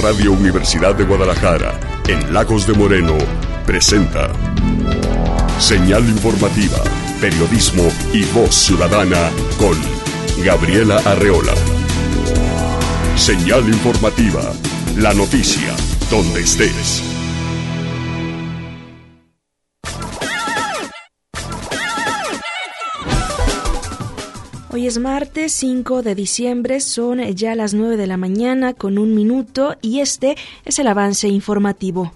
Radio Universidad de Guadalajara, en Lagos de Moreno, presenta Señal Informativa, Periodismo y Voz Ciudadana con Gabriela Arreola. Señal Informativa, la noticia, donde estés. Hoy es martes 5 de diciembre, son ya las 9 de la mañana con 1 minuto y este es el avance informativo.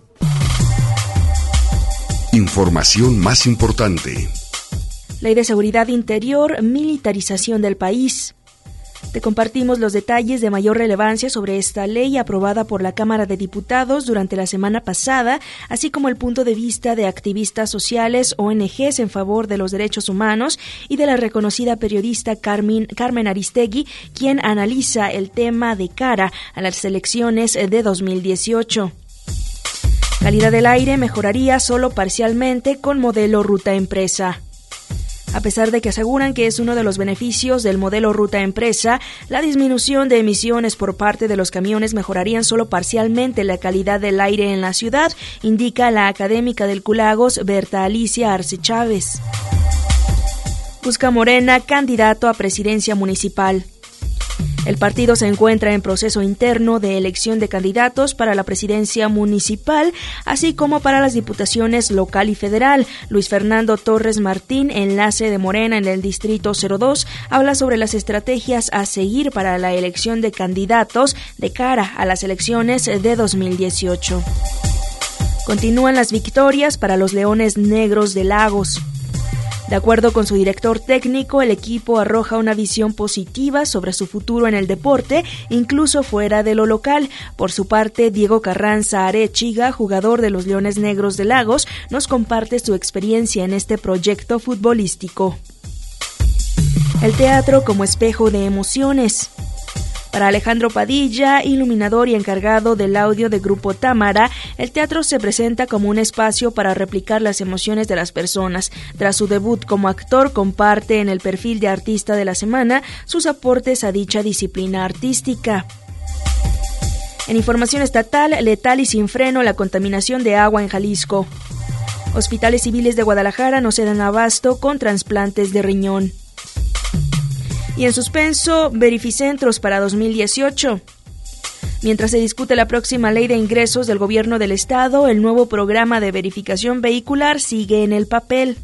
Información más importante. Ley de Seguridad Interior, militarización del país. Te compartimos los detalles de mayor relevancia sobre esta ley aprobada por la Cámara de Diputados durante la semana pasada, así como el punto de vista de activistas sociales, ONGs en favor de los derechos humanos y de la reconocida periodista Carmen Aristegui, quien analiza el tema de cara a las elecciones de 2018. Calidad del aire mejoraría solo parcialmente con modelo ruta empresa. A pesar de que aseguran que es uno de los beneficios del modelo ruta empresa, la disminución de emisiones por parte de los camiones mejorarían solo parcialmente la calidad del aire en la ciudad, indica la académica del Culagos, Berta Alicia Arce Chávez. Busca Morena candidato a presidencia municipal. El partido se encuentra en proceso interno de elección de candidatos para la presidencia municipal, así como para las diputaciones local y federal. Luis Fernando Torres Martín, enlace de Morena en el Distrito 02, habla sobre las estrategias a seguir para la elección de candidatos de cara a las elecciones de 2018. Continúan las victorias para los Leones Negros de Lagos. De acuerdo con su director técnico, el equipo arroja una visión positiva sobre su futuro en el deporte, incluso fuera de lo local. Por su parte, Diego Carranza Arechiga, jugador de los Leones Negros de Lagos, nos comparte su experiencia en este proyecto futbolístico. El teatro como espejo de emociones. Para Alejandro Padilla, iluminador y encargado del audio de Grupo Támara, el teatro se presenta como un espacio para replicar las emociones de las personas. Tras su debut como actor, comparte en el perfil de artista de la semana sus aportes a dicha disciplina artística. En información estatal, letal y sin freno la contaminación de agua en Jalisco. Hospitales civiles de Guadalajara no se dan abasto con trasplantes de riñón. Y en suspenso, verificentros para 2018. Mientras se discute la próxima ley de ingresos del gobierno del estado, el nuevo programa de verificación vehicular sigue en el papel.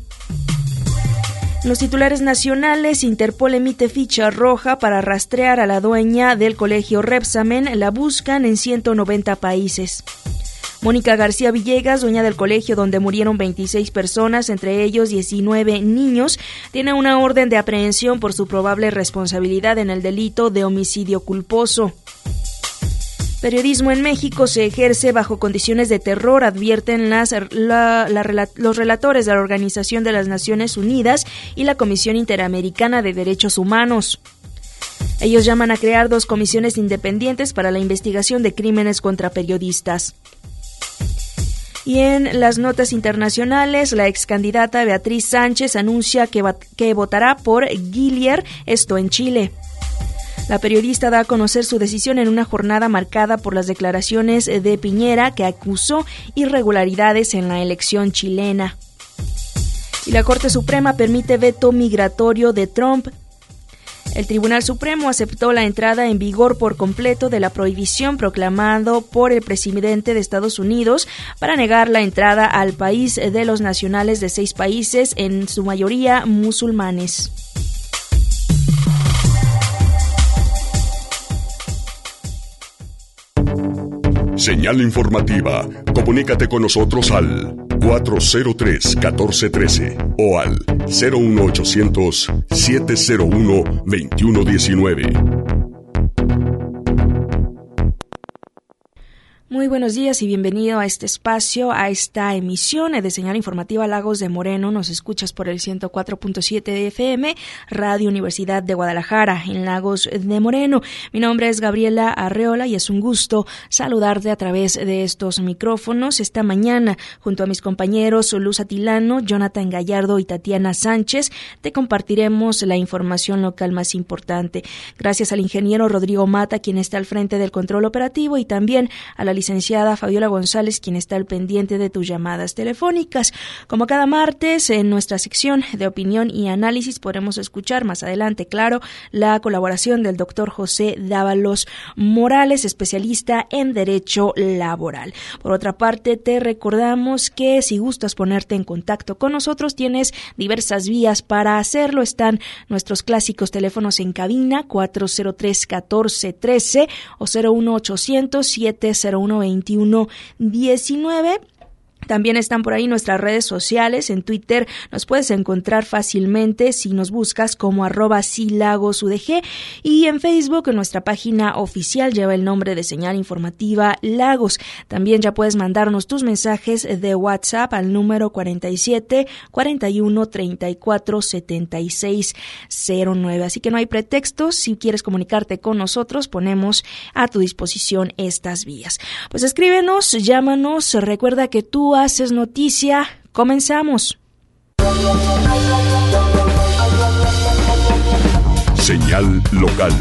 Los titulares nacionales, Interpol emite ficha roja para rastrear a la dueña del colegio Repsamen, la buscan en 190 países. Mónica García Villegas, dueña del colegio donde murieron 26 personas, entre ellos 19 niños, tiene una orden de aprehensión por su probable responsabilidad en el delito de homicidio culposo. Periodismo en México se ejerce bajo condiciones de terror, advierten los relatores de la Organización de las Naciones Unidas y la Comisión Interamericana de Derechos Humanos. Ellos llaman a crear 2 comisiones independientes para la investigación de crímenes contra periodistas. Y en las notas internacionales, la excandidata Beatriz Sánchez anuncia que votará por Guillier, esto en Chile. La periodista da a conocer su decisión en una jornada marcada por las declaraciones de Piñera, que acusó irregularidades en la elección chilena. Y la Corte Suprema permite veto migratorio de Trump. El Tribunal Supremo aceptó la entrada en vigor por completo de la prohibición proclamado por el presidente de Estados Unidos para negar la entrada al país de los nacionales de 6 países, en su mayoría musulmanes. Señal informativa. Comunícate con nosotros al 403-1413 o al 01800-701-2119. Muy buenos días y bienvenido a este espacio, a esta emisión de Señal Informativa Lagos de Moreno. Nos escuchas por el 104.7 de FM, Radio Universidad de Guadalajara, en Lagos de Moreno. Mi nombre es Gabriela Arreola y es un gusto saludarte a través de estos micrófonos. Esta mañana, junto a mis compañeros Luz Atilano, Jonathan Gallardo y Tatiana Sánchez, te compartiremos la información local más importante. Gracias al ingeniero Rodrigo Mata, quien está al frente del control operativo, y también a la licenciada Fabiola González, quien está al pendiente de tus llamadas telefónicas. Como cada martes, en nuestra sección de opinión y análisis podremos escuchar más adelante, claro, la colaboración del doctor José Dávalos Morales, especialista en Derecho Laboral. Por otra parte, te recordamos que si gustas ponerte en contacto con nosotros, tienes diversas vías para hacerlo. Están nuestros clásicos teléfonos en cabina 403-1413 o 01800-701-2119. También están por ahí nuestras redes sociales. En Twitter nos puedes encontrar fácilmente si nos buscas como @silagosudg, y en Facebook nuestra página oficial lleva el nombre de Señal Informativa Lagos. También ya puedes mandarnos tus mensajes de WhatsApp al número 47 41 34 76 09. Así que no hay pretextos. Si quieres comunicarte con nosotros, ponemos a tu disposición estas vías. Pues escríbenos, llámanos. Recuerda que tú haces noticia. Comenzamos. Señal local.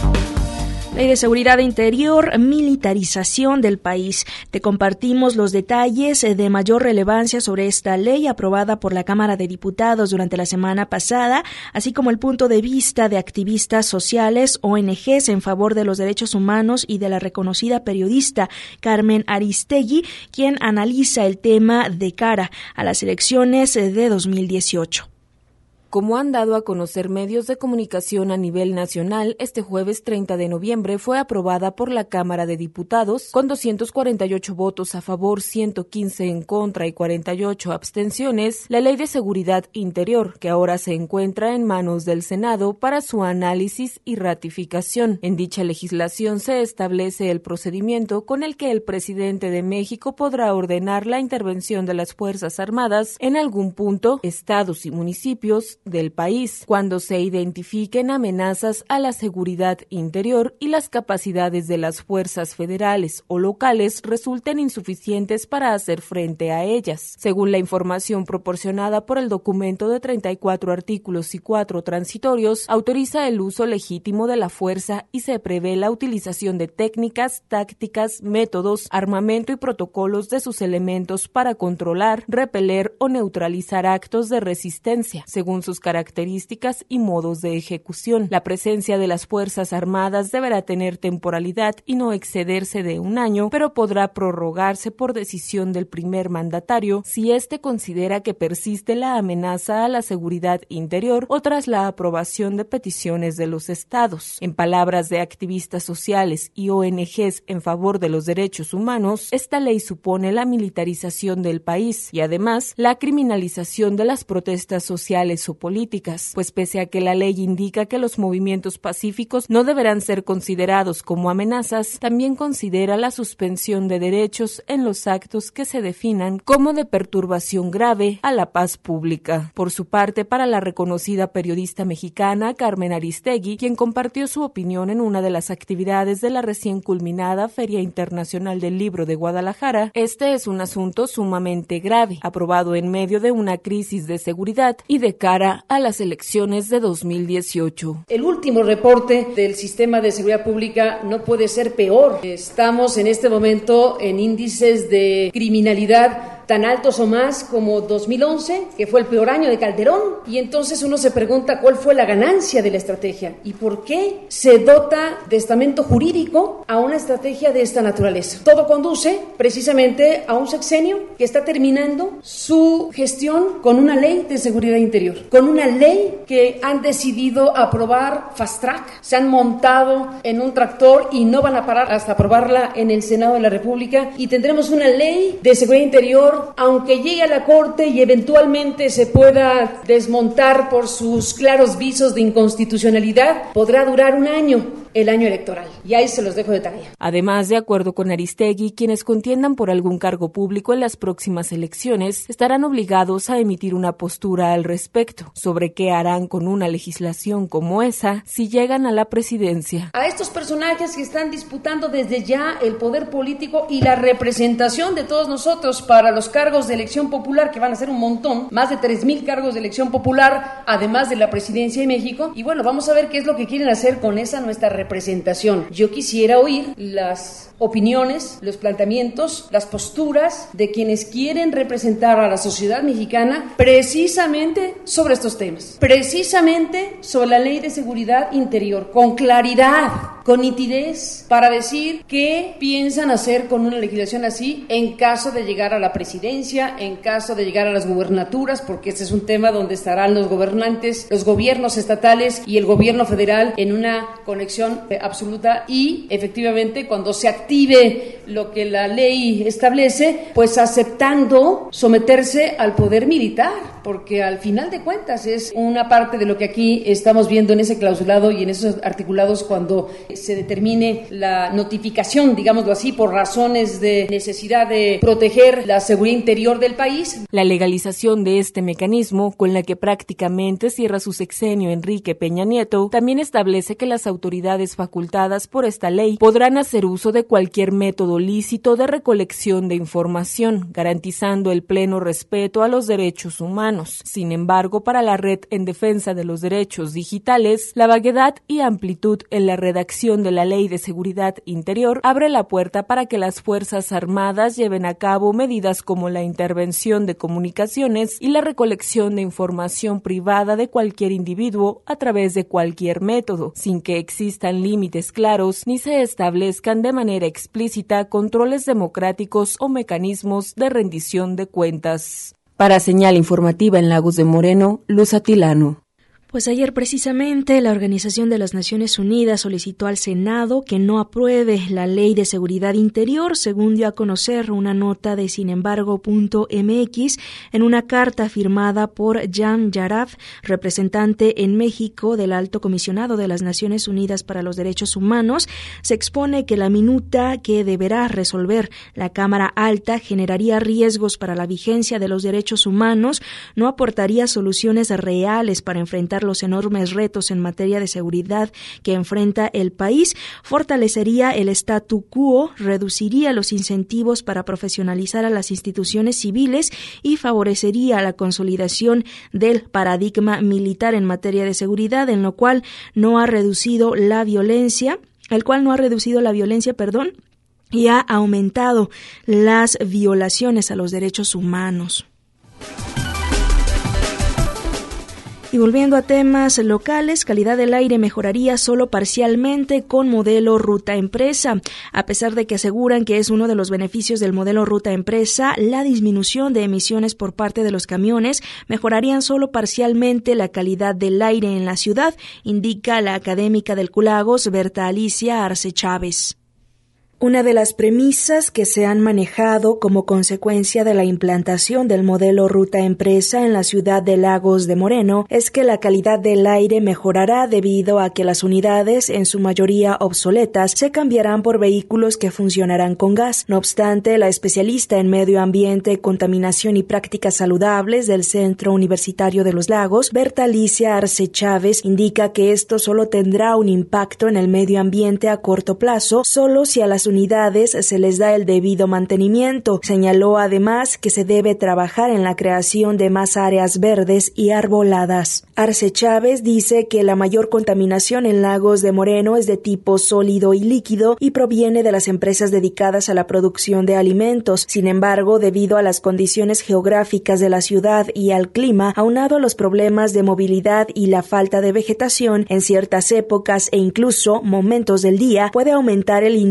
Ley de Seguridad Interior, militarización del país. Te compartimos los detalles de mayor relevancia sobre esta ley aprobada por la Cámara de Diputados durante la semana pasada, así como el punto de vista de activistas sociales, ONGs en favor de los derechos humanos y de la reconocida periodista Carmen Aristegui, quien analiza el tema de cara a las elecciones de 2018. Como han dado a conocer medios de comunicación a nivel nacional, este jueves 30 de noviembre fue aprobada por la Cámara de Diputados con 248 votos a favor, 115 en contra y 48 abstenciones, la Ley de Seguridad Interior, que ahora se encuentra en manos del Senado para su análisis y ratificación. En dicha legislación se establece el procedimiento con el que el presidente de México podrá ordenar la intervención de las Fuerzas Armadas en algún punto, estados y municipios del país, cuando se identifiquen amenazas a la seguridad interior y las capacidades de las fuerzas federales o locales resulten insuficientes para hacer frente a ellas. Según la información proporcionada por el documento de 34 artículos y 4 transitorios, autoriza el uso legítimo de la fuerza y se prevé la utilización de técnicas, tácticas, métodos, armamento y protocolos de sus elementos para controlar, repeler o neutralizar actos de resistencia, según sus características y modos de ejecución. La presencia de las Fuerzas Armadas deberá tener temporalidad y no excederse de 1 año, pero podrá prorrogarse por decisión del primer mandatario si éste considera que persiste la amenaza a la seguridad interior o tras la aprobación de peticiones de los estados. En palabras de activistas sociales y ONGs en favor de los derechos humanos, esta ley supone la militarización del país y además la criminalización de las protestas sociales o políticas, pues pese a que la ley indica que los movimientos pacíficos no deberán ser considerados como amenazas, también considera la suspensión de derechos en los actos que se definan como de perturbación grave a la paz pública. Por su parte, para la reconocida periodista mexicana Carmen Aristegui, quien compartió su opinión en una de las actividades de la recién culminada Feria Internacional del Libro de Guadalajara, este es un asunto sumamente grave, aprobado en medio de una crisis de seguridad y de cara a las elecciones de 2018. El último reporte del sistema de seguridad pública no puede ser peor. Estamos en este momento en índices de criminalidad tan altos o más como 2011, que fue el peor año de Calderón, y entonces uno se pregunta cuál fue la ganancia de la estrategia y por qué se dota de estamento jurídico a una estrategia de esta naturaleza. Todo conduce precisamente a un sexenio que está terminando su gestión con una ley de seguridad interior, con una ley que han decidido aprobar fast track, se han montado en un tractor y no van a parar hasta aprobarla en el Senado de la República, y tendremos una ley de seguridad interior, aunque llegue a la Corte y eventualmente se pueda desmontar por sus claros visos de inconstitucionalidad, podrá durar 1 año. el año electoral. Y ahí se los dejo de tarea. Además, de acuerdo con Aristegui, quienes contiendan por algún cargo público en las próximas elecciones estarán obligados a emitir una postura al respecto sobre qué harán con una legislación como esa si llegan a la presidencia. A estos personajes que están disputando desde ya el poder político y la representación de todos nosotros para los cargos de elección popular, que van a ser un montón, más de 3,000 cargos de elección popular, además de la presidencia de México. Y bueno, vamos a ver qué es lo que quieren hacer con esa nuestra representación. Yo quisiera oír las opiniones, los planteamientos, las posturas de quienes quieren representar a la sociedad mexicana precisamente sobre estos temas, precisamente sobre la Ley de Seguridad Interior, con claridad, con nitidez, para decir qué piensan hacer con una legislación así en caso de llegar a la presidencia, en caso de llegar a las gubernaturas, porque este es un tema donde estarán los gobernantes, los gobiernos estatales y el gobierno federal en una conexión absoluta, y efectivamente cuando se active lo que la ley establece, pues aceptando someterse al poder militar, porque al final de cuentas es una parte de lo que aquí estamos viendo en ese clausulado y en esos articulados cuando se determine la notificación, digámoslo así, por razones de necesidad de proteger la seguridad interior del país. La legalización de este mecanismo, con la que prácticamente cierra su sexenio Enrique Peña Nieto, también establece que las autoridades facultadas por esta ley podrán hacer uso de cualquier método lícito de recolección de información, garantizando el pleno respeto a los derechos humanos. Sin embargo, para la Red en Defensa de los Derechos Digitales, la vaguedad y amplitud en la redacción de la Ley de Seguridad Interior abre la puerta para que las Fuerzas Armadas lleven a cabo medidas como la intervención de comunicaciones y la recolección de información privada de cualquier individuo a través de cualquier método, sin que existan límites claros ni se establezcan de manera explícita controles democráticos o mecanismos de rendición de cuentas. Para Señal Informativa en Lagos de Moreno, Luz Atilano. Pues ayer precisamente la Organización de las Naciones Unidas solicitó al Senado que no apruebe la Ley de Seguridad Interior, según dio a conocer una nota de sinembargo.mx en una carta firmada por Jan Yaraf, representante en México del Alto Comisionado de las Naciones Unidas para los Derechos Humanos. Se expone que la minuta que deberá resolver la Cámara Alta generaría riesgos para la vigencia de los derechos humanos, no aportaría soluciones reales para enfrentar los enormes retos en materia de seguridad que enfrenta el país, fortalecería el statu quo, reduciría los incentivos para profesionalizar a las instituciones civiles y favorecería la consolidación del paradigma militar en materia de seguridad, en lo cual no ha reducido la violencia, y ha aumentado las violaciones a los derechos humanos. Y volviendo a temas locales, calidad del aire mejoraría solo parcialmente con modelo ruta empresa. A pesar de que aseguran que es uno de los beneficios del modelo ruta empresa, la disminución de emisiones por parte de los camiones mejorarían solo parcialmente la calidad del aire en la ciudad, indica la académica del Culagos, Berta Alicia Arce Chávez. Una de las premisas que se han manejado como consecuencia de la implantación del modelo ruta empresa en la ciudad de Lagos de Moreno es que la calidad del aire mejorará debido a que las unidades, en su mayoría obsoletas, se cambiarán por vehículos que funcionarán con gas. No obstante, la especialista en medio ambiente, contaminación y prácticas saludables del Centro Universitario de los Lagos, Berta Alicia Arce Chávez, indica que esto solo tendrá un impacto en el medio ambiente a corto plazo, solo si a las unidades se les da el debido mantenimiento. Señaló además que se debe trabajar en la creación de más áreas verdes y arboladas. Arce Chávez dice que la mayor contaminación en Lagos de Moreno es de tipo sólido y líquido y proviene de las empresas dedicadas a la producción de alimentos. Sin embargo, debido a las condiciones geográficas de la ciudad y al clima, aunado a los problemas de movilidad y la falta de vegetación, en ciertas épocas e incluso momentos del día puede aumentar el índice de contaminación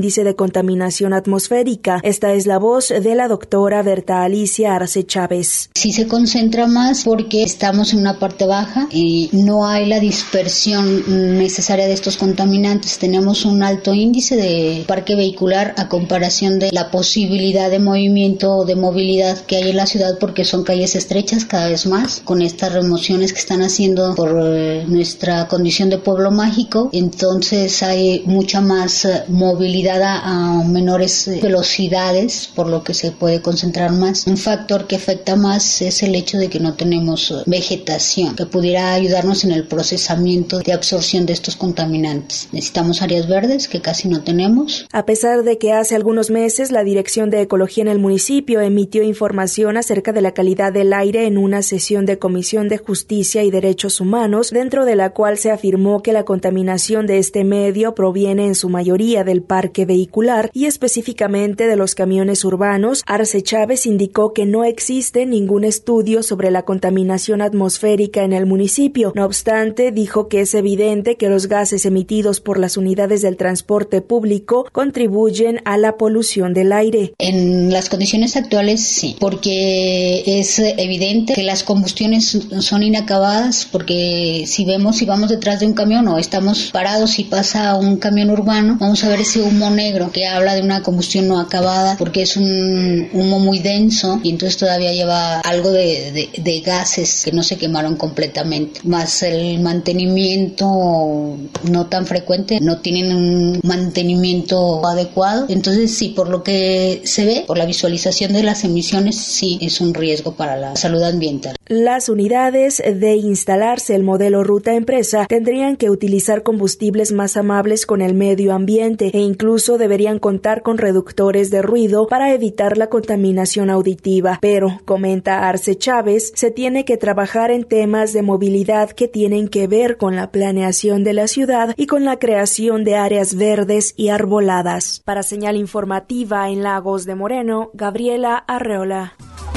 contaminación atmosférica. Esta es la voz de la doctora Berta Alicia Arce Chávez. Sí se concentra más porque estamos en una parte baja y no hay la dispersión necesaria de estos contaminantes. Tenemos un alto índice de parque vehicular a comparación de la posibilidad de movimiento o de movilidad que hay en la ciudad, porque son calles estrechas cada vez más, con estas remociones que están haciendo por nuestra condición de pueblo mágico. Entonces hay mucha más movilidad a menores velocidades, por lo que se puede concentrar más. Un factor que afecta más es el hecho de que no tenemos vegetación que pudiera ayudarnos en el procesamiento de absorción de estos contaminantes. Necesitamos áreas verdes que casi no tenemos. A pesar de que hace algunos meses la Dirección de Ecología en el municipio emitió información acerca de la calidad del aire en una sesión de Comisión de Justicia y Derechos Humanos, dentro de la cual se afirmó que la contaminación de este medio proviene en su mayoría del parque vehicular y específicamente de los camiones urbanos, Arce Chávez indicó que no existe ningún estudio sobre la contaminación atmosférica en el municipio. No obstante, dijo que es evidente que los gases emitidos por las unidades del transporte público contribuyen a la polución del aire. En las condiciones actuales sí, porque es evidente que las combustiones son inacabadas, porque si vamos detrás de un camión o estamos parados y pasa un camión urbano, vamos a ver ese humo negro que habla de una combustión no acabada, porque es un humo muy denso y entonces todavía lleva algo de gases que no se quemaron completamente, más el mantenimiento no tan frecuente, no tienen un mantenimiento adecuado. Entonces sí, por lo que se ve, por la visualización de las emisiones, sí es un riesgo para la salud ambiental. Las unidades, de instalarse el modelo ruta empresa, tendrían que utilizar combustibles más amables con el medio ambiente e incluso deberían contar con reductores de ruido para evitar la contaminación auditiva. Pero, comenta Arce Chávez, se tiene que trabajar en temas de movilidad que tienen que ver con la planeación de la ciudad y con la creación de áreas verdes y arboladas. Para Señal Informativa en Lagos de Moreno, Gabriela Arreola.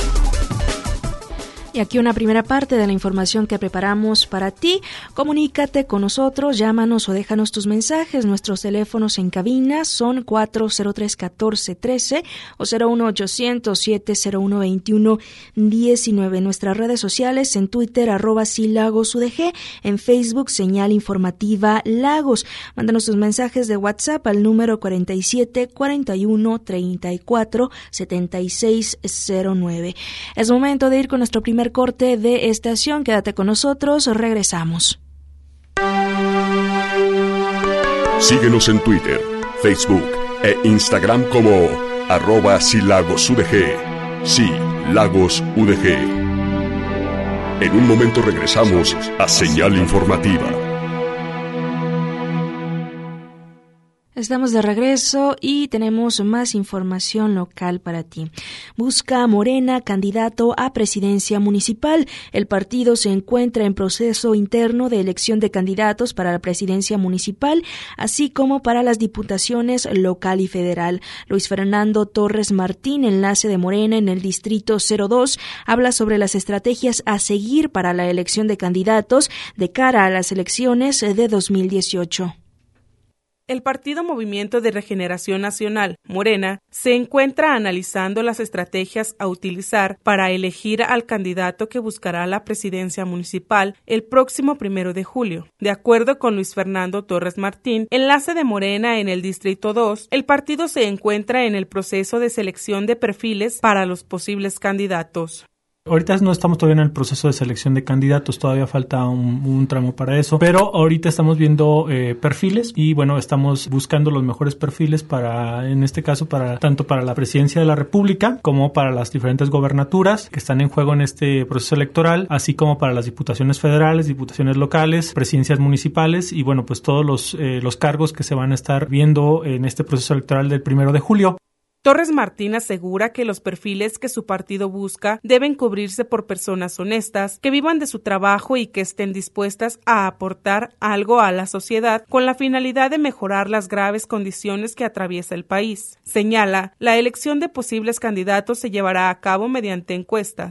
Y aquí una primera parte de la información que preparamos para ti. Comunícate con nosotros, llámanos o déjanos tus mensajes. Nuestros teléfonos en cabina son 403-1413 o 01800-701-2119. Nuestras redes sociales en Twitter, @silagosudg, en Facebook, Señal Informativa Lagos. Mándanos tus mensajes de WhatsApp al número 47 41 34 7609. Es momento de ir con nuestro primer corte de estación. Quédate con nosotros, regresamos. Síguenos en Twitter, Facebook e Instagram como @silagosudg. Sí, Lagos UDG. En un momento regresamos a Señal Informativa. Estamos de regreso y tenemos más información local para ti. Busca Morena candidato a presidencia municipal. El partido se encuentra en proceso interno de elección de candidatos para la presidencia municipal, así como para las diputaciones local y federal. Luis Fernando Torres Martín, enlace de Morena en el Distrito 02, habla sobre las estrategias a seguir para la elección de candidatos de cara a las elecciones de 2018. El Partido Movimiento de Regeneración Nacional, Morena, se encuentra analizando las estrategias a utilizar para elegir al candidato que buscará la presidencia municipal el próximo 1 de julio. De acuerdo con Luis Fernando Torres Martín, enlace de Morena en el Distrito 2, el partido se encuentra en el proceso de selección de perfiles para los posibles candidatos. Ahorita no estamos todavía en el proceso de selección de candidatos, todavía falta un tramo para eso, pero ahorita estamos viendo perfiles y bueno, estamos buscando los mejores perfiles para, en este caso, tanto para la presidencia de la República como para las diferentes gobernaturas que están en juego en este proceso electoral, así como para las diputaciones federales, diputaciones locales, presidencias municipales y bueno, pues todos los cargos que se van a estar viendo en este proceso electoral del 1 de julio. Torres Martín asegura que los perfiles que su partido busca deben cubrirse por personas honestas, que vivan de su trabajo y que estén dispuestas a aportar algo a la sociedad con la finalidad de mejorar las graves condiciones que atraviesa el país. Señala, la elección de posibles candidatos se llevará a cabo mediante encuestas.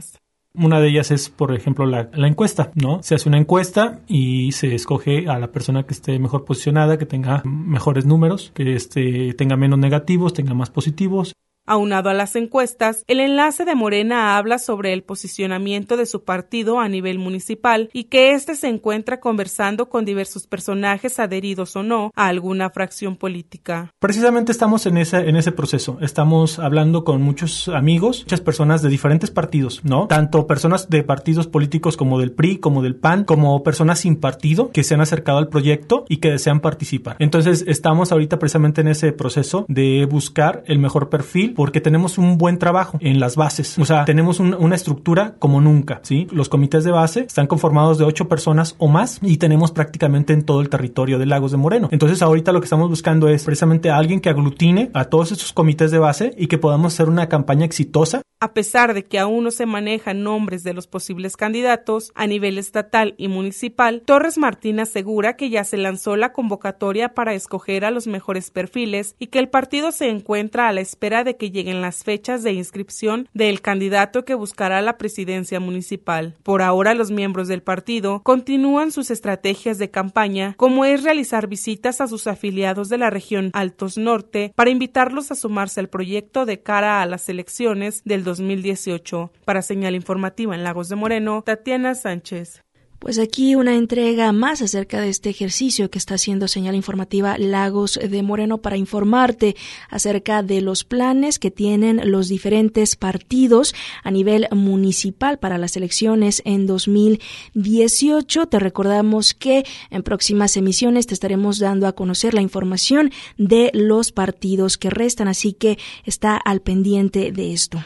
Una de ellas es, por ejemplo, la encuesta, ¿no? Se hace una encuesta y se escoge a la persona que esté mejor posicionada, que tenga mejores números, que tenga menos negativos, tenga más positivos. Aunado a las encuestas, el enlace de Morena habla sobre el posicionamiento de su partido a nivel municipal y que éste se encuentra conversando con diversos personajes adheridos o no a alguna fracción política. Precisamente estamos en ese proceso. Estamos hablando con muchos amigos, muchas personas de diferentes partidos, ¿no? Tanto personas de partidos políticos como del PRI, como del PAN, como personas sin partido que se han acercado al proyecto y que desean participar. Entonces, estamos ahorita precisamente en ese proceso de buscar el mejor perfil, porque tenemos un buen trabajo en las bases. O sea, tenemos una estructura como nunca, ¿sí? Los comités de base están conformados de 8 personas o más y tenemos prácticamente en todo el territorio de Lagos de Moreno. Entonces, ahorita lo que estamos buscando es precisamente a alguien que aglutine a todos estos comités de base y que podamos hacer una campaña exitosa. A pesar de que aún no se manejan nombres de los posibles candidatos a nivel estatal y municipal, Torres Martín asegura que ya se lanzó la convocatoria para escoger a los mejores perfiles y que el partido se encuentra a la espera de que lleguen las fechas de inscripción del candidato que buscará la presidencia municipal. Por ahora, los miembros del partido continúan sus estrategias de campaña, como es realizar visitas a sus afiliados de la región Altos Norte para invitarlos a sumarse al proyecto de cara a las elecciones del 2018. Para Señal Informativa en Lagos de Moreno, Tatiana Sánchez. Pues aquí una entrega más acerca de este ejercicio que está haciendo Señal Informativa Lagos de Moreno para informarte acerca de los planes que tienen los diferentes partidos a nivel municipal para las elecciones en 2018. Te recordamos que en próximas emisiones te estaremos dando a conocer la información de los partidos que restan, así que está al pendiente de esto.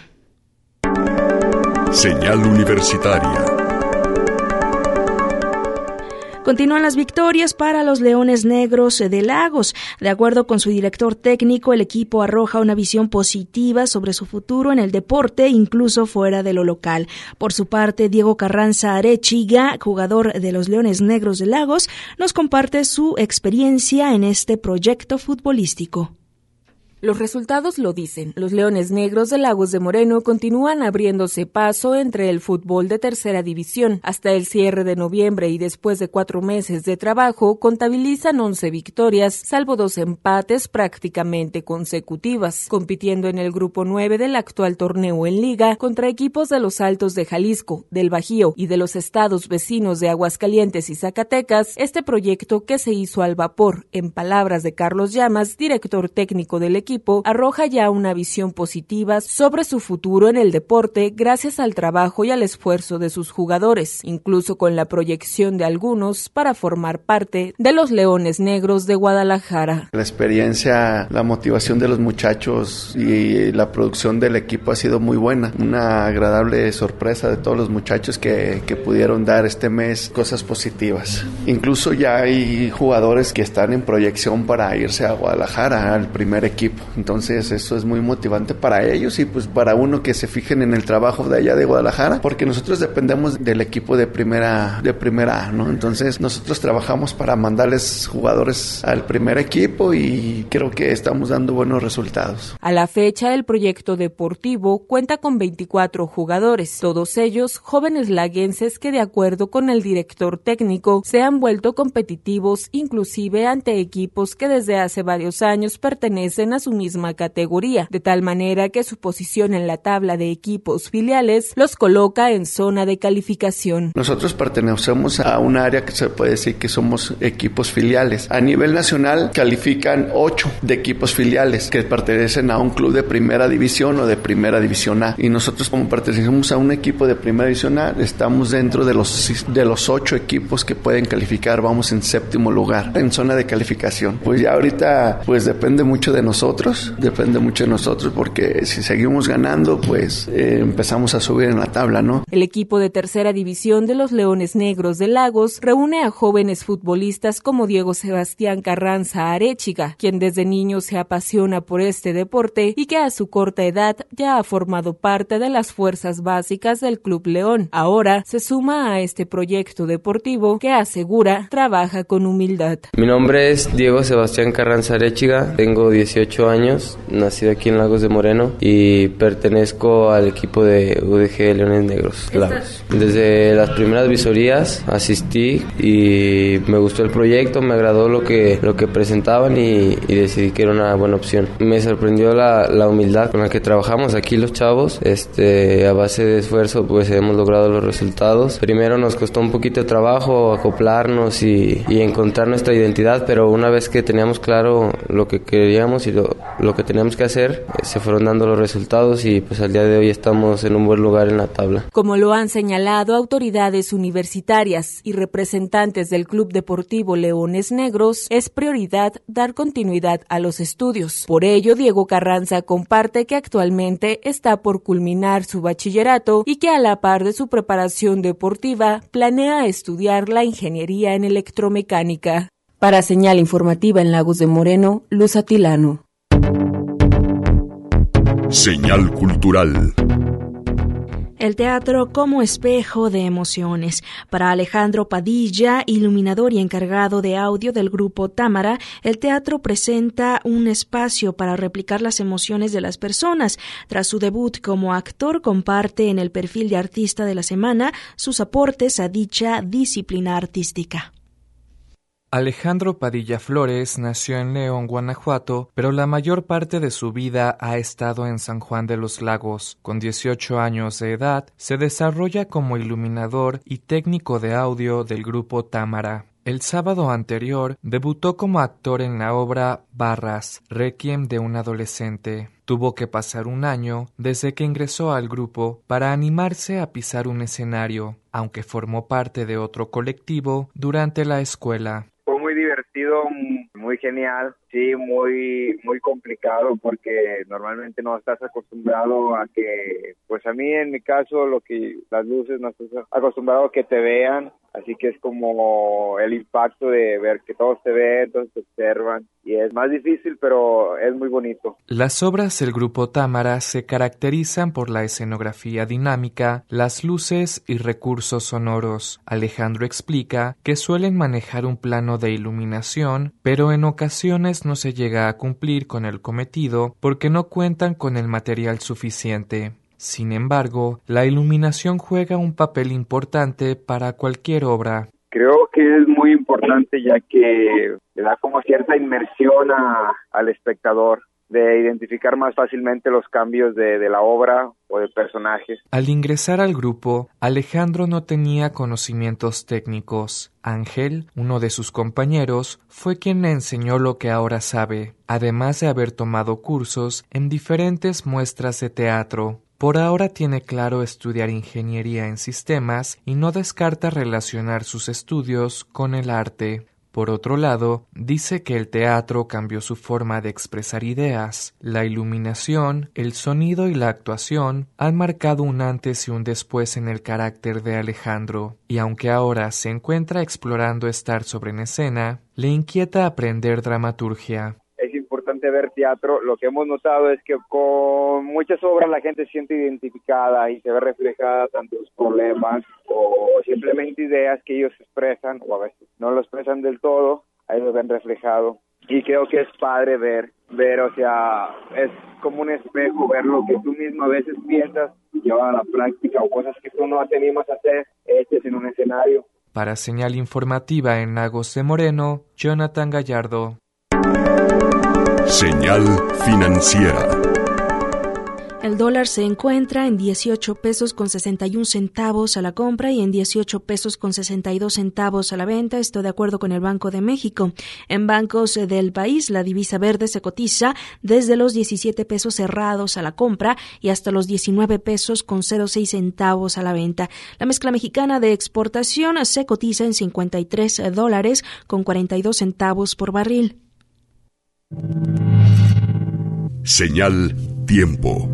Señal Universitaria. Continúan las victorias para los Leones Negros de Lagos. De acuerdo con su director técnico, el equipo arroja una visión positiva sobre su futuro en el deporte, incluso fuera de lo local. Por su parte, Diego Carranza Arechiga, jugador de los Leones Negros de Lagos, nos comparte su experiencia en este proyecto futbolístico. Los resultados lo dicen. Los Leones Negros de Lagos de Moreno continúan abriéndose paso entre el fútbol de tercera división. Hasta el cierre de noviembre y después de 4 meses de trabajo, contabilizan 11 victorias, salvo 2 empates prácticamente consecutivas, compitiendo en el grupo 9 del actual torneo en Liga contra equipos de los Altos de Jalisco, del Bajío y de los estados vecinos de Aguascalientes y Zacatecas. Este proyecto, que se hizo al vapor, en palabras de Carlos Llamas, director técnico del equipo, arroja ya una visión positiva sobre su futuro en el deporte gracias al trabajo y al esfuerzo de sus jugadores, incluso con la proyección de algunos para formar parte de los Leones Negros de Guadalajara. La experiencia, la motivación de los muchachos y la producción del equipo ha sido muy buena. Una agradable sorpresa de todos los muchachos que pudieron dar este mes cosas positivas. Incluso ya hay jugadores que están en proyección para irse a Guadalajara, al primer equipo. Entonces eso es muy motivante para ellos y pues para uno que se fijen en el trabajo de allá de Guadalajara, porque nosotros dependemos del equipo de primera A, ¿no? Entonces nosotros trabajamos para mandarles jugadores al primer equipo y creo que estamos dando buenos resultados. A la fecha, el proyecto deportivo cuenta con 24 jugadores, todos ellos jóvenes laguenses que, de acuerdo con el director técnico, se han vuelto competitivos inclusive ante equipos que desde hace varios años pertenecen a su misma categoría, de tal manera que su posición en la tabla de equipos filiales los coloca en zona de calificación. Nosotros pertenecemos a un área que se puede decir que somos equipos filiales. A nivel nacional califican 8 de equipos filiales que pertenecen a un club de primera división o de primera división A, y nosotros, como pertenecemos a un equipo de primera división A, estamos dentro de los 8 equipos que pueden calificar. Vamos en 7º lugar en zona de calificación. Pues ya ahorita pues depende mucho de nosotros, porque si seguimos ganando, pues empezamos a subir en la tabla, ¿no? El equipo de tercera división de los Leones Negros de Lagos reúne a jóvenes futbolistas como Diego Sebastián Carranza Arechiga, quien desde niño se apasiona por este deporte y que a su corta edad ya ha formado parte de las fuerzas básicas del Club León. Ahora se suma a este proyecto deportivo que, asegura, trabaja con humildad. Mi nombre es Diego Sebastián Carranza Arechiga, tengo 18 18 años, nacido aquí en Lagos de Moreno y pertenezco al equipo de UDG Leones Negros Lagos. Desde las primeras visorías asistí y me gustó el proyecto, me agradó lo que presentaban y decidí que era una buena opción. Me sorprendió la humildad con la que trabajamos aquí los chavos. A base de esfuerzo pues hemos logrado los resultados. Primero nos costó un poquito de trabajo acoplarnos y encontrar nuestra identidad, pero una vez que teníamos claro lo que queríamos y lo que teníamos que hacer, se fueron dando los resultados y pues al día de hoy estamos en un buen lugar en la tabla. Como lo han señalado autoridades universitarias y representantes del Club Deportivo Leones Negros, es prioridad dar continuidad a los estudios. Por ello, Diego Carranza comparte que actualmente está por culminar su bachillerato y que a la par de su preparación deportiva planea estudiar la ingeniería en electromecánica. Para Señal Informativa en Lagos de Moreno, Luz Atilano. Señal cultural. El teatro como espejo de emociones. Para Alejandro Padilla, iluminador y encargado de audio del grupo Támara, el teatro presenta un espacio para replicar las emociones de las personas. Tras su debut como actor, comparte en el perfil de artista de la semana sus aportes a dicha disciplina artística. Alejandro Padilla Flores nació en León, Guanajuato, pero la mayor parte de su vida ha estado en San Juan de los Lagos. Con 18 años de edad, se desarrolla como iluminador y técnico de audio del grupo Támara. El sábado anterior debutó como actor en la obra Barras, Requiem de un adolescente. Tuvo que pasar un año desde que ingresó al grupo para animarse a pisar un escenario, aunque formó parte de otro colectivo durante la escuela. Fue muy divertido, muy genial, sí, muy complicado porque normalmente no estás acostumbrado a que, pues a mí en mi caso las luces no estás acostumbrado a que te vean, así que es como el impacto de ver que todos te ven, todos te observan y es más difícil, pero es muy bonito. Las obras del grupo Támara se caracterizan por la escenografía dinámica, las luces y recursos sonoros. Alejandro explica que suelen manejar un plano de iluminación, pero en ocasiones no se llega a cumplir con el cometido porque no cuentan con el material suficiente. Sin embargo, la iluminación juega un papel importante para cualquier obra. Creo que es muy importante ya que le da como cierta inmersión al espectador, de identificar más fácilmente los cambios de la obra o de personajes. Al ingresar al grupo, Alejandro no tenía conocimientos técnicos. Ángel, uno de sus compañeros, fue quien le enseñó lo que ahora sabe, además de haber tomado cursos en diferentes muestras de teatro. Por ahora tiene claro estudiar ingeniería en sistemas y no descarta relacionar sus estudios con el arte. Por otro lado, dice que el teatro cambió su forma de expresar ideas. La iluminación, el sonido y la actuación han marcado un antes y un después en el carácter de Alejandro, y aunque ahora se encuentra explorando estar sobre en escena, le inquieta aprender dramaturgia. Es importante ver teatro. Lo que hemos notado es que con muchas obras la gente se siente identificada y se ve reflejada tanto los problemas o simplemente ideas que ellos expresan, o a veces no lo expresan del todo, ahí lo ven reflejado. Y creo que es padre ver, o sea, es como un espejo, ver lo que tú mismo a veces piensas, llevar a la práctica o cosas que tú no te animas a hacer, hechas en un escenario. Para Señal Informativa en Lagos de Moreno, Jonathan Gallardo. Señal financiera. El dólar se encuentra en 18 pesos con 61 centavos a la compra y en 18 pesos con 62 centavos a la venta. Esto de acuerdo con el Banco de México. En bancos del país, la divisa verde se cotiza desde los 17 pesos cerrados a la compra y hasta los 19 pesos con 06 centavos a la venta. La mezcla mexicana de exportación se cotiza en 53 dólares con 42 centavos por barril. Señal tiempo.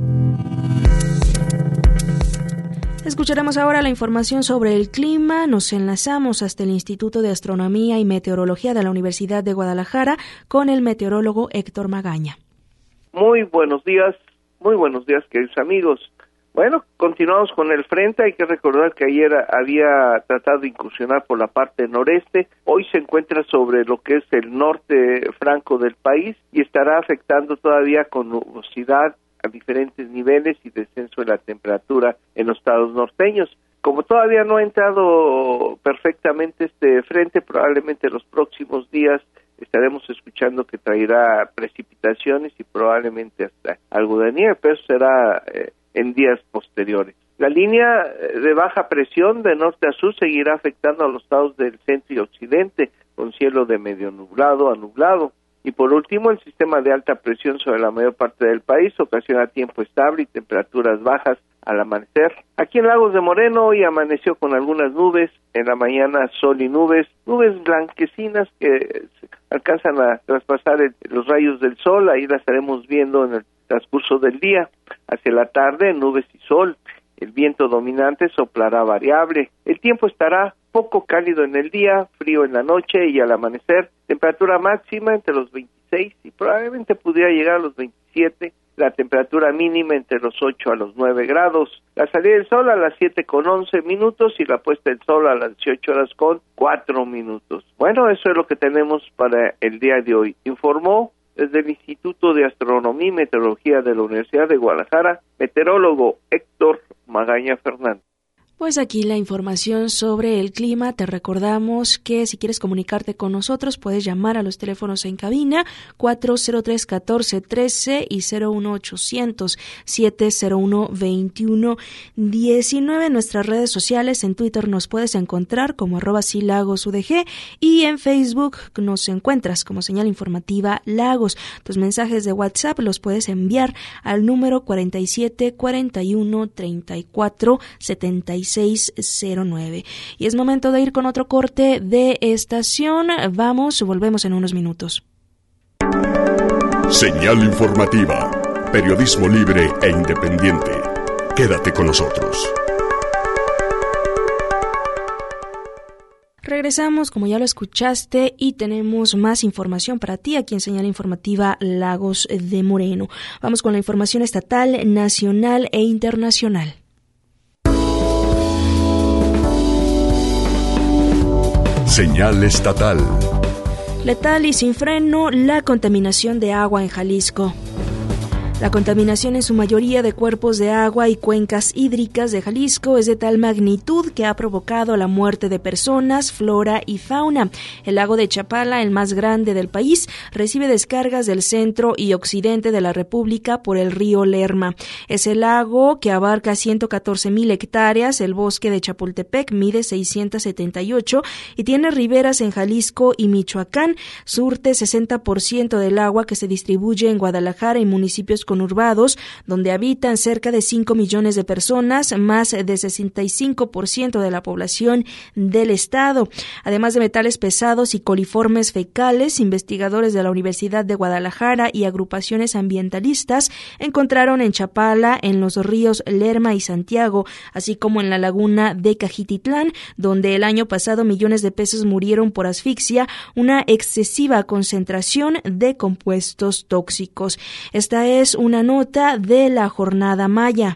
Escucharemos ahora la información sobre el clima. Nos enlazamos hasta el Instituto de Astronomía y Meteorología de la Universidad de Guadalajara con el meteorólogo Héctor Magaña. Muy buenos días, queridos amigos. Bueno, continuamos con el frente. Hay que recordar que ayer había tratado de incursionar por la parte noreste. Hoy se encuentra sobre lo que es el norte franco del país y estará afectando todavía con nubosidad a diferentes niveles y descenso de la temperatura en los estados norteños. Como todavía no ha entrado perfectamente este frente, probablemente los próximos días estaremos escuchando que traerá precipitaciones y probablemente hasta algo de nieve, pero eso será en días posteriores. La línea de baja presión de norte a sur seguirá afectando a los estados del centro y occidente, con cielo de medio nublado a nublado. Y por último, el sistema de alta presión sobre la mayor parte del país ocasiona tiempo estable y temperaturas bajas al amanecer. Aquí en Lagos de Moreno hoy amaneció con algunas nubes, en la mañana sol y nubes blanquecinas que alcanzan a traspasar los rayos del sol, ahí las estaremos viendo en el transcurso del día. Hacia la tarde, nubes y sol. El viento dominante soplará variable. El tiempo estará poco cálido en el día, frío en la noche y al amanecer. Temperatura máxima entre los 26 y probablemente pudiera llegar a los 27. La temperatura mínima entre los 8 a los 9 grados. La salida del sol a las 7:11 y la puesta del sol a las 18:04. Bueno, eso es lo que tenemos para el día de hoy. Informó desde el Instituto de Astronomía y Meteorología de la Universidad de Guadalajara, meteorólogo Héctor Magaña Fernández. Pues aquí la información sobre el clima. Te recordamos que si quieres comunicarte con nosotros puedes llamar a los teléfonos en cabina 403-1413 y 01800-701-2119. En nuestras redes sociales, en Twitter nos puedes encontrar como @silagosudg y en Facebook nos encuentras como Señal Informativa Lagos. Tus mensajes de WhatsApp los puedes enviar al número 47 41 34 76 609. Y es momento de ir con otro corte de estación. Volvemos en unos minutos. Señal Informativa, periodismo libre e independiente. Quédate con nosotros. Regresamos, como ya lo escuchaste, y tenemos más información para ti aquí en Señal Informativa Lagos de Moreno. Vamos con la información estatal, nacional e internacional. Señal estatal. Letal y sin freno la contaminación de agua en Jalisco. La contaminación en su mayoría de cuerpos de agua y cuencas hídricas de Jalisco es de tal magnitud que ha provocado la muerte de personas, flora y fauna. El lago de Chapala, el más grande del país, recibe descargas del centro y occidente de la República por el río Lerma. Es el lago que abarca 114,000 hectáreas, el bosque de Chapultepec mide 678 y tiene riberas en Jalisco y Michoacán. Surte 60% del agua que se distribuye en Guadalajara y municipios conurbados, donde habitan cerca de 5 millones de personas, más de 65% de la población del estado. Además de metales pesados y coliformes fecales, investigadores de la Universidad de Guadalajara y agrupaciones ambientalistas encontraron en Chapala, en los ríos Lerma y Santiago, así como en la laguna de Cajititlán, donde el año pasado millones de peces murieron por asfixia, una excesiva concentración de compuestos tóxicos. Esta es una nota de la Jornada Maya.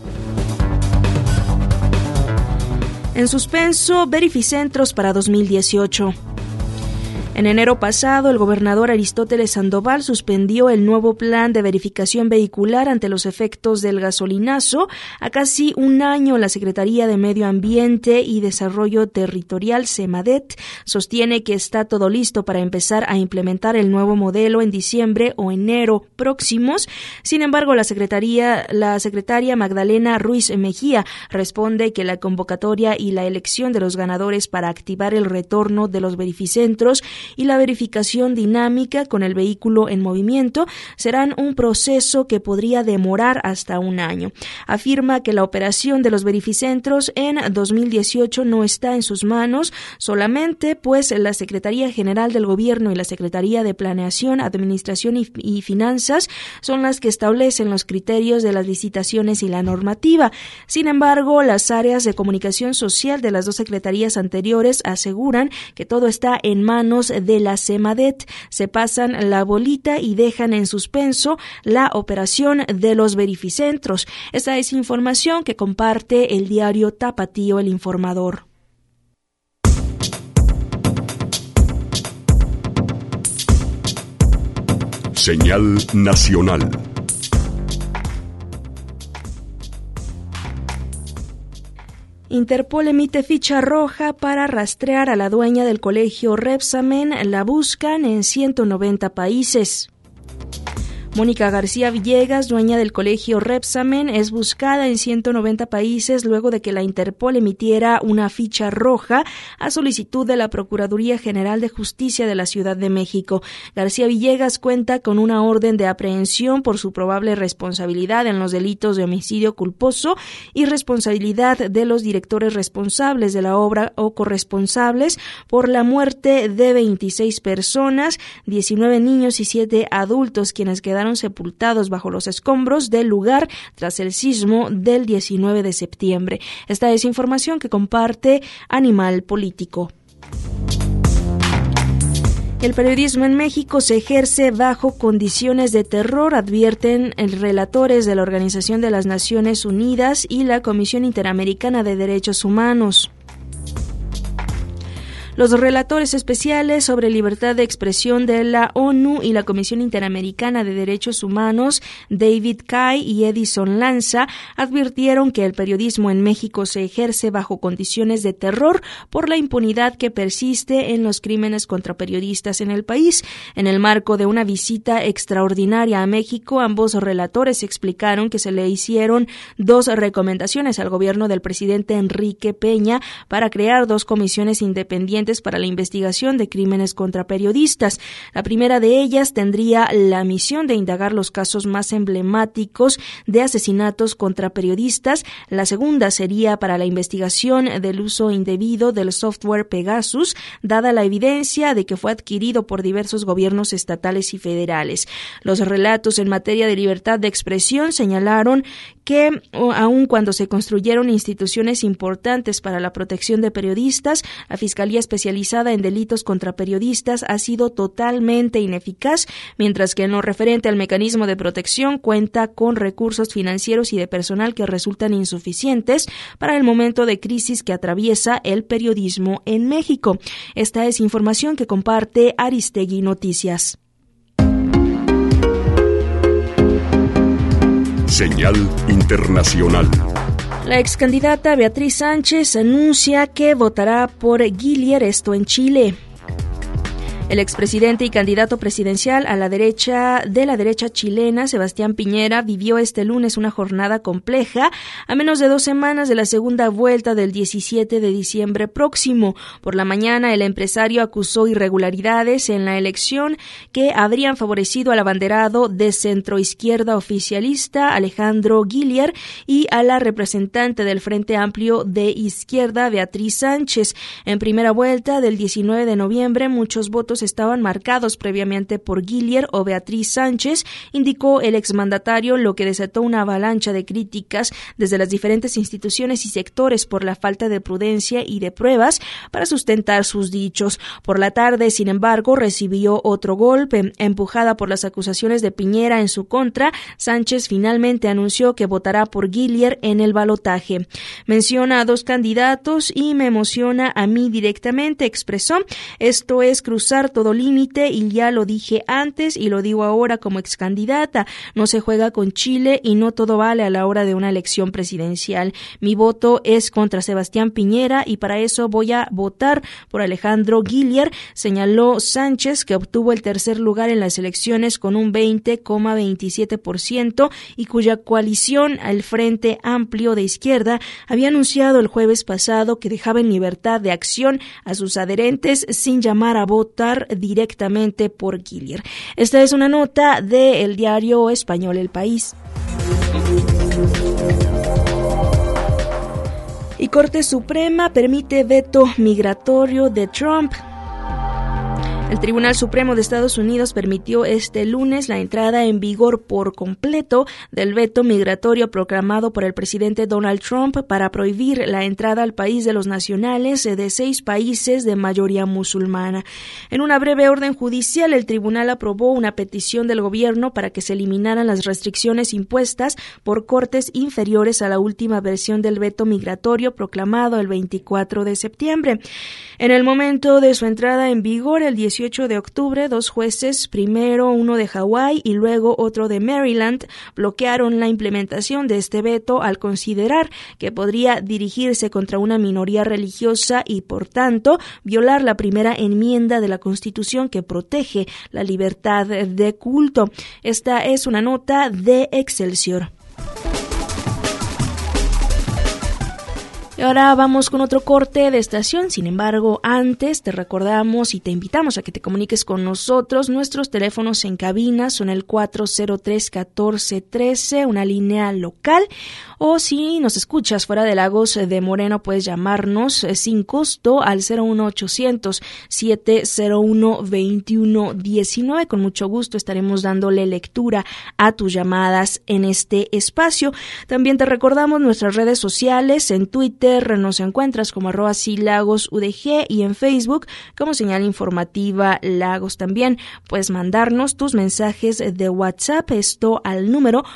En suspenso, verificentros para 2018. En enero pasado, el gobernador Aristóteles Sandoval suspendió el nuevo plan de verificación vehicular ante los efectos del gasolinazo. A casi un año, la Secretaría de Medio Ambiente y Desarrollo Territorial, SEMADET, sostiene que está todo listo para empezar a implementar el nuevo modelo en diciembre o enero próximos. Sin embargo, la secretaria Magdalena Ruiz Mejía responde que la convocatoria y la elección de los ganadores para activar el retorno de los verificentros y la verificación dinámica con el vehículo en movimiento serán un proceso que podría demorar hasta un año. Afirma que la operación de los verificentros en 2018 no está en sus manos solamente, pues la Secretaría General del Gobierno y la Secretaría de Planeación, Administración y Finanzas son las que establecen los criterios de las licitaciones y la normativa. Sin embargo, las áreas de comunicación social de las dos secretarías anteriores aseguran que todo está en manos de la CEMADET. Se pasan la bolita y dejan en suspenso la operación de los verificentros. Esta es información que comparte el diario Tapatío El Informador. Señal nacional. Interpol emite ficha roja para rastrear a la dueña del colegio Repsamen. La buscan en 190 países. Mónica García Villegas, dueña del colegio Repsamen, es buscada en 190 países luego de que la Interpol emitiera una ficha roja a solicitud de la Procuraduría General de Justicia de la Ciudad de México. García Villegas cuenta con una orden de aprehensión por su probable responsabilidad en los delitos de homicidio culposo y responsabilidad de los directores responsables de la obra o corresponsables por la muerte de 26 personas, 19 niños y 7 adultos, quienes quedaron sepultados bajo los escombros del lugar tras el sismo del 19 de septiembre. Esta es información que comparte Animal Político. El periodismo en México se ejerce bajo condiciones de terror, advierten relatores de la Organización de las Naciones Unidas y la Comisión Interamericana de Derechos Humanos. Los relatores especiales sobre libertad de expresión de la ONU y la Comisión Interamericana de Derechos Humanos, David Kay y Edison Lanza, advirtieron que el periodismo en México se ejerce bajo condiciones de terror por la impunidad que persiste en los crímenes contra periodistas en el país. En el marco de una visita extraordinaria a México, ambos relatores explicaron que se le hicieron 2 recomendaciones al gobierno del presidente Enrique Peña para crear 2 comisiones independientes para la investigación de crímenes contra periodistas. La primera de ellas tendría la misión de indagar los casos más emblemáticos de asesinatos contra periodistas. La segunda sería para la investigación del uso indebido del software Pegasus, dada la evidencia de que fue adquirido por diversos gobiernos estatales y federales. Los relatos en materia de libertad de expresión señalaron que aun cuando se construyeron instituciones importantes para la protección de periodistas, la Fiscalía Especializada en Delitos contra Periodistas ha sido totalmente ineficaz, mientras que en lo referente al mecanismo de protección cuenta con recursos financieros y de personal que resultan insuficientes para el momento de crisis que atraviesa el periodismo en México. Esta es información que comparte Aristegui Noticias. Señal internacional. La excandidata Beatriz Sánchez anuncia que votará por Guillier, esto en Chile. El expresidente y candidato presidencial a la derecha chilena, Sebastián Piñera, vivió este lunes una jornada compleja a menos de 2 semanas de la segunda vuelta del 17 de diciembre próximo. Por la mañana, el empresario acusó irregularidades en la elección que habrían favorecido al abanderado de centroizquierda oficialista Alejandro Guillier y a la representante del Frente Amplio de Izquierda, Beatriz Sánchez. En primera vuelta del 19 de noviembre, muchos votos estaban marcados previamente por Guillier o Beatriz Sánchez, indicó el exmandatario, lo que desató una avalancha de críticas desde las diferentes instituciones y sectores por la falta de prudencia y de pruebas para sustentar sus dichos. Por la tarde, sin embargo, recibió otro golpe. Empujada por las acusaciones de Piñera en su contra, Sánchez finalmente anunció que votará por Guillier en el balotaje. Menciona a 2 candidatos y me emociona a mí directamente, expresó. Esto es cruzar todo límite y ya lo dije antes y lo digo ahora como excandidata. No se juega con Chile y no todo vale a la hora de una elección presidencial. Mi voto es contra Sebastián Piñera y para eso voy a votar por Alejandro Guillier, señaló Sánchez, que obtuvo el tercer lugar en las elecciones con un 20,27% y cuya coalición, el Frente Amplio de Izquierda, había anunciado el jueves pasado que dejaba en libertad de acción a sus adherentes sin llamar a votar directamente por Guillier. Esta es una nota del diario español El País. Y Corte Suprema permite veto migratorio de Trump. El Tribunal Supremo de Estados Unidos permitió este lunes la entrada en vigor por completo del veto migratorio proclamado por el presidente Donald Trump para prohibir la entrada al país de los nacionales de 6 países de mayoría musulmana. En una breve orden judicial, el tribunal aprobó una petición del gobierno para que se eliminaran las restricciones impuestas por cortes inferiores a la última versión del veto migratorio proclamado el 24 de septiembre. En el momento de su entrada en vigor, el 18 de octubre, 2 jueces, primero uno de Hawái y luego otro de Maryland, bloquearon la implementación de este veto al considerar que podría dirigirse contra una minoría religiosa y, por tanto, violar la primera enmienda de la Constitución que protege la libertad de culto. Esta es una nota de Excelsior. Y ahora vamos con otro corte de estación. Sin embargo, antes te recordamos y te invitamos a que te comuniques con nosotros. Nuestros teléfonos en cabina son el 403-1413, una línea local. O si nos escuchas fuera de Lagos de Moreno, puedes llamarnos sin costo al 01800-701-2119. Con mucho gusto estaremos dándole lectura a tus llamadas en este espacio. También te recordamos nuestras redes sociales. En Twitter nos encuentras como @silagosudg y en Facebook como Señal Informativa Lagos. También puedes mandarnos tus mensajes de WhatsApp, esto al número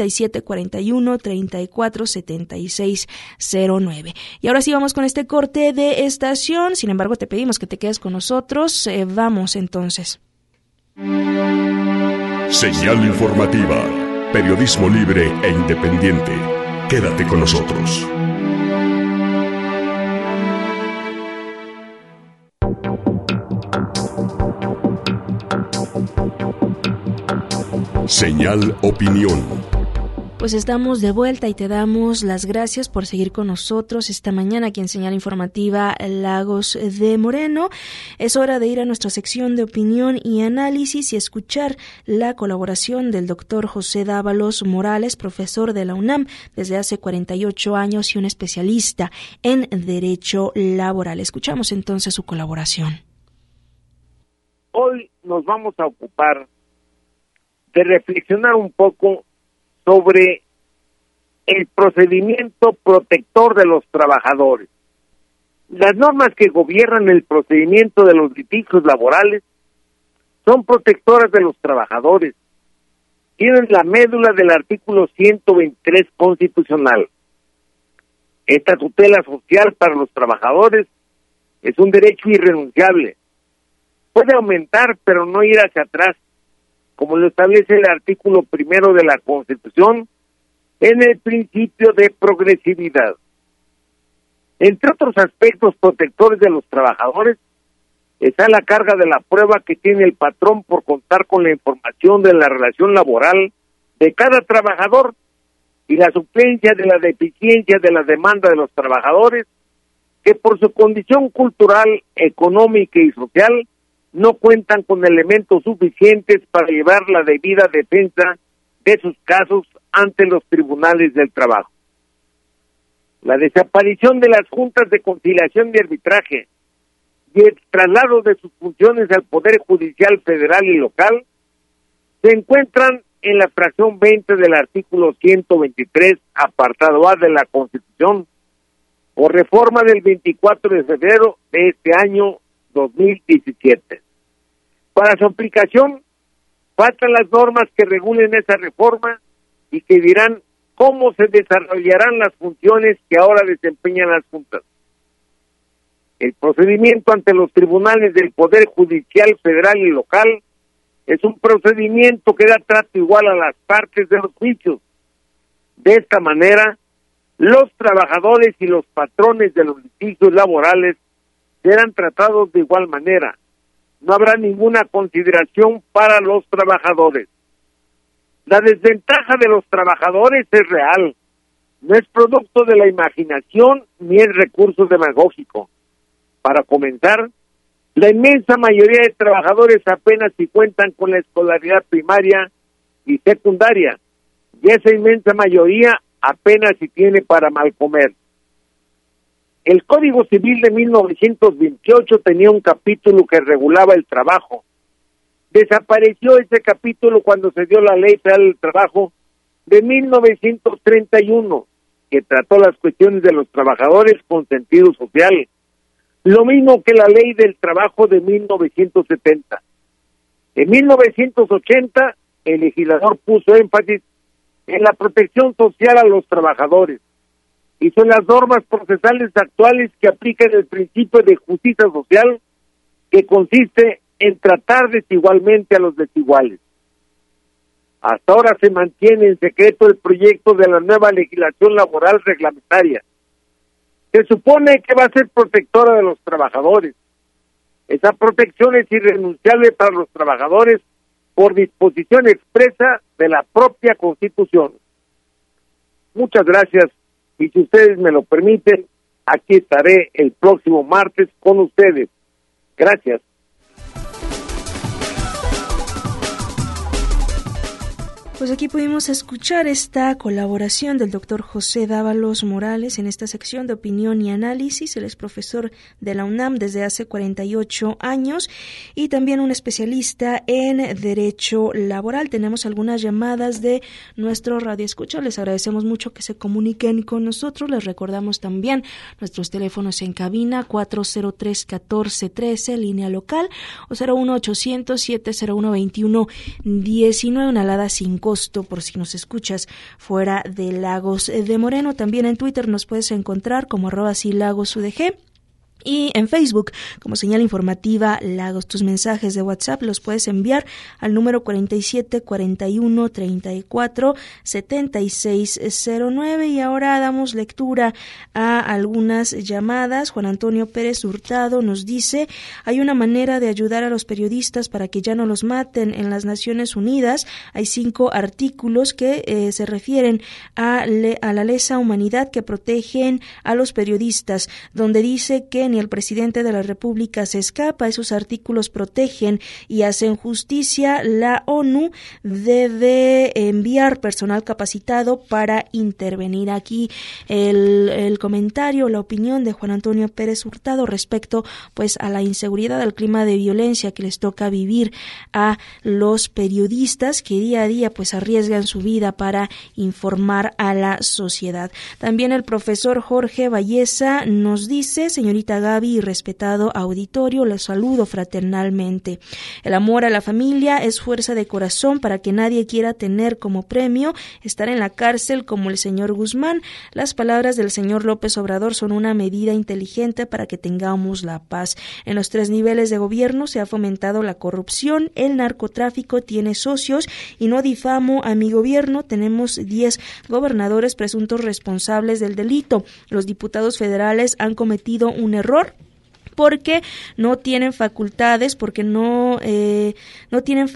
4741-347609. Y ahora sí vamos con este corte de estación. Sin embargo, te pedimos que te quedes con nosotros. Vamos entonces. Señal Informativa, periodismo libre e independiente. Quédate con nosotros. Señal Opinión. Pues estamos de vuelta y te damos las gracias por seguir con nosotros esta mañana aquí en Señal Informativa Lagos de Moreno. Es hora de ir a nuestra sección de opinión y análisis y escuchar la colaboración del doctor José Dávalos Morales, profesor de la UNAM desde hace 48 años y un especialista en Derecho Laboral. Escuchamos entonces su colaboración. Hoy nos vamos a ocupar de reflexionar un poco sobre el procedimiento protector de los trabajadores. Las normas que gobiernan el procedimiento de los litigios laborales son protectoras de los trabajadores. Tienen la médula del artículo 123 constitucional. Esta tutela social para los trabajadores es un derecho irrenunciable. Puede aumentar, pero no ir hacia atrás, como lo establece el artículo 1 de la Constitución, en el principio de progresividad. Entre otros aspectos protectores de los trabajadores, está la carga de la prueba que tiene el patrón por contar con la información de la relación laboral de cada trabajador y la suplencia de la deficiencia de la demanda de los trabajadores que por su condición cultural, económica y social no cuentan con elementos suficientes para llevar la debida defensa de sus casos ante los tribunales del trabajo. La desaparición de las juntas de conciliación y arbitraje y el traslado de sus funciones al Poder Judicial Federal y local se encuentran en la fracción 20 del artículo 123, apartado A de la Constitución, por reforma del 24 de febrero de este año 2017. Para su aplicación, faltan las normas que regulen esa reforma y que dirán cómo se desarrollarán las funciones que ahora desempeñan las juntas. El procedimiento ante los tribunales del Poder Judicial Federal y local es un procedimiento que da trato igual a las partes de los juicios. De esta manera, los trabajadores y los patrones de los litigios laborales serán tratados de igual manera. No habrá ninguna consideración para los trabajadores. La desventaja de los trabajadores es real, no es producto de la imaginación ni es recurso demagógico. Para comenzar, la inmensa mayoría de trabajadores apenas si cuentan con la escolaridad primaria y secundaria, y esa inmensa mayoría apenas si tiene para mal comer. El Código Civil de 1928 tenía un capítulo que regulaba el trabajo. Desapareció ese capítulo cuando se dio la Ley Federal del Trabajo de 1931, que trató las cuestiones de los trabajadores con sentido social. Lo mismo que la Ley del Trabajo de 1970. En 1980, el legislador puso énfasis en la protección social a los trabajadores. Y son las normas procesales actuales que aplican el principio de justicia social, que consiste en tratar desigualmente a los desiguales. Hasta ahora se mantiene en secreto el proyecto de la nueva legislación laboral reglamentaria. Se supone que va a ser protectora de los trabajadores. Esa protección es irrenunciable para los trabajadores por disposición expresa de la propia Constitución. Muchas gracias, y si ustedes me lo permiten, aquí estaré el próximo martes con ustedes. Gracias. Pues aquí pudimos escuchar esta colaboración del doctor José Dávalos Morales en esta sección de opinión y análisis. Él es profesor de la UNAM desde hace 48 años y también un especialista en derecho laboral. Tenemos algunas llamadas de nuestro radioescucha. Les agradecemos mucho que se comuniquen con nosotros. Les recordamos también nuestros teléfonos en cabina 403-1413, línea local, o 01800-701-2119, una alada sin costo por si nos escuchas fuera de Lagos de Moreno. También en Twitter nos puedes encontrar como @LagosUDG. Y en Facebook, como señal informativa Lagos. Tus mensajes de WhatsApp los puedes enviar al número 4741347609. Y ahora damos lectura a algunas llamadas. Juan Antonio Pérez Hurtado nos dice: hay una manera de ayudar a los periodistas para que ya no los maten. En las Naciones Unidas hay 5 artículos que se refieren a la lesa humanidad que protegen a los periodistas, donde dice que ni el presidente de la República se escapa. Esos artículos protegen y hacen justicia. La ONU debe enviar personal capacitado para intervenir. Aquí el comentario, la opinión de Juan Antonio Pérez Hurtado respecto pues a la inseguridad, al clima de violencia que les toca vivir a los periodistas que día a día pues arriesgan su vida para informar a la sociedad. También el profesor Jorge Valleza nos dice: señorita Gaby y respetado auditorio, les saludo fraternalmente. El amor a la familia es fuerza de corazón para que nadie quiera tener como premio estar en la cárcel como el señor Guzmán. Las palabras del señor López Obrador son una medida inteligente para que tengamos la paz. En los 3 niveles de gobierno se ha fomentado la corrupción, el narcotráfico tiene socios y no difamo a mi gobierno. Tenemos 10 gobernadores presuntos responsables del delito. Los diputados federales han cometido un error porque no tienen facultades, no tienen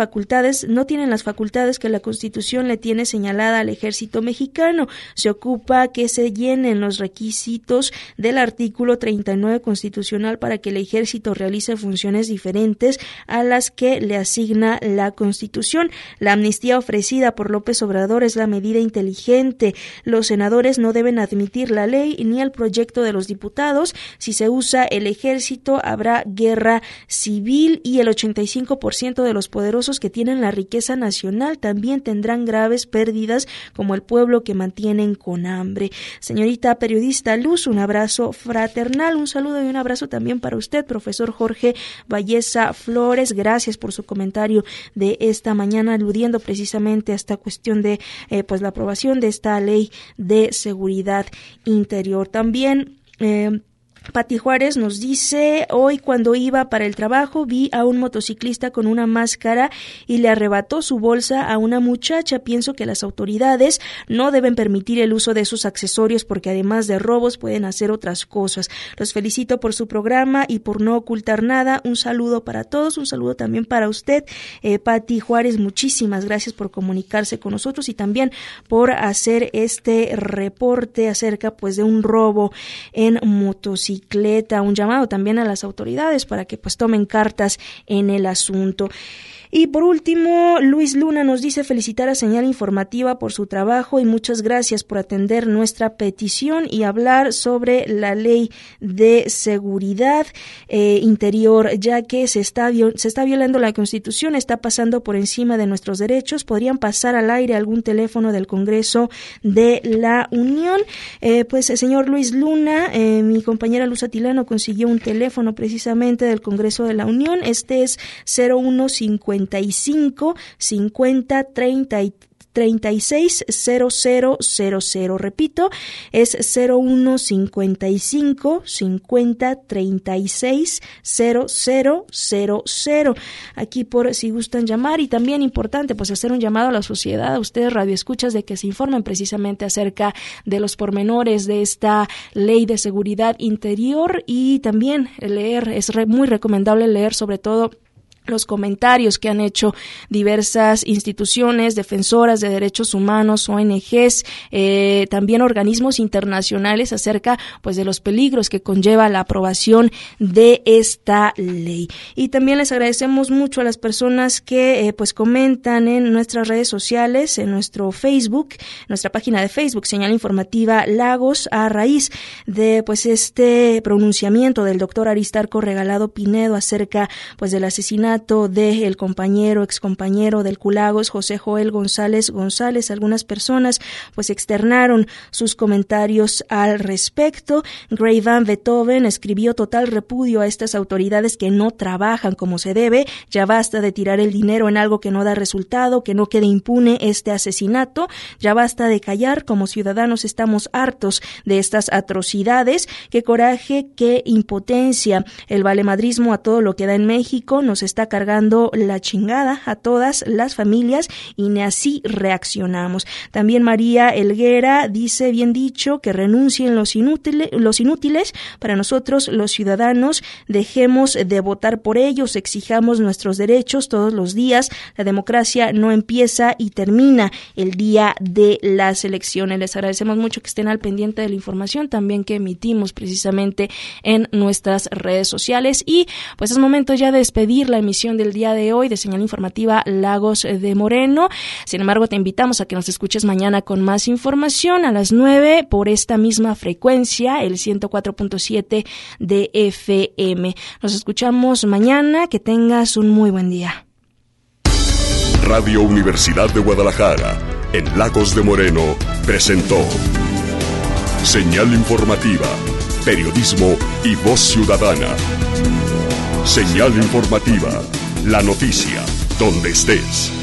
las facultades que la Constitución le tiene señalada al Ejército Mexicano. Se ocupa que se llenen los requisitos del artículo 39 constitucional para que el Ejército realice funciones diferentes a las que le asigna la Constitución. La amnistía ofrecida por López Obrador es la medida inteligente. Los senadores no deben admitir la ley ni el proyecto de los diputados. Si se usa el Ejército, habrá guerra civil y el 85% de los poderosos que tienen la riqueza nacional también tendrán graves pérdidas, como el pueblo que mantienen con hambre. Señorita periodista Luz, un abrazo fraternal, un saludo y un abrazo también para usted, profesor Jorge Valleza Flores. Gracias por su comentario de esta mañana, aludiendo precisamente a esta cuestión de pues la aprobación de esta ley de seguridad interior. También Pati Juárez nos dice: hoy cuando iba para el trabajo vi a un motociclista con una máscara y le arrebató su bolsa a una muchacha. Pienso que las autoridades no deben permitir el uso de esos accesorios porque además de robos pueden hacer otras cosas. Los felicito por su programa y por no ocultar nada. Un saludo para todos, un saludo también para usted, Pati Juárez. Muchísimas gracias por comunicarse con nosotros y también por hacer este reporte acerca pues de un robo en motocicleta. Un llamado también a las autoridades para que pues tomen cartas en el asunto. Y por último, Luis Luna nos dice felicitar a Señal Informativa por su trabajo y muchas gracias por atender nuestra petición y hablar sobre la ley de seguridad interior, ya que se está violando la Constitución, está pasando por encima de nuestros derechos. Podrían pasar al aire algún teléfono del Congreso de la Unión. Pues señor Luis Luna, mi compañera Luz Atilano consiguió un teléfono precisamente del Congreso de la Unión. Este es 0155 50 36 0000. Repito, es 0155 50 36 0000. Aquí por si gustan llamar, y también importante pues hacer un llamado a la sociedad, a ustedes radioescuchas, de que se informen precisamente acerca de los pormenores de esta ley de seguridad interior, y también leer, es muy recomendable leer sobre todo los comentarios que han hecho diversas instituciones defensoras de derechos humanos, ONGs, también organismos internacionales acerca pues de los peligros que conlleva la aprobación de esta ley. Y también les agradecemos mucho a las personas que pues comentan en nuestras redes sociales, en nuestro Facebook, nuestra página de Facebook, Señal Informativa Lagos, a raíz de pues este pronunciamiento del doctor Aristarco Regalado Pinedo acerca pues del asesinato del excompañero del Culagos, José Joel González. Algunas personas pues externaron sus comentarios al respecto. Gray Van Beethoven escribió: total repudio a estas autoridades que no trabajan como se debe, ya basta de tirar el dinero en algo que no da resultado, que no quede impune este asesinato, ya basta de callar, como ciudadanos estamos hartos de estas atrocidades, qué coraje, qué impotencia, el valemadrismo a todo lo que da en México, nos está cargando la chingada a todas las familias y ni así reaccionamos. También María Elguera dice: bien dicho, que renuncien los inútiles, para nosotros los ciudadanos, dejemos de votar por ellos, exijamos nuestros derechos todos los días, la democracia no empieza y termina el día de las elecciones. Les agradecemos mucho que estén al pendiente de la información también que emitimos precisamente en nuestras redes sociales, y pues es momento ya de despedir la emisión del día de hoy de Señal Informativa Lagos de Moreno. Sin embargo, te invitamos a que nos escuches mañana con más información a las 9 por esta misma frecuencia, el 104.7 de FM. Nos escuchamos mañana. Que tengas un muy buen día. Radio Universidad de Guadalajara, en Lagos de Moreno, presentó Señal Informativa, periodismo y voz ciudadana. Señal Informativa, la noticia donde estés.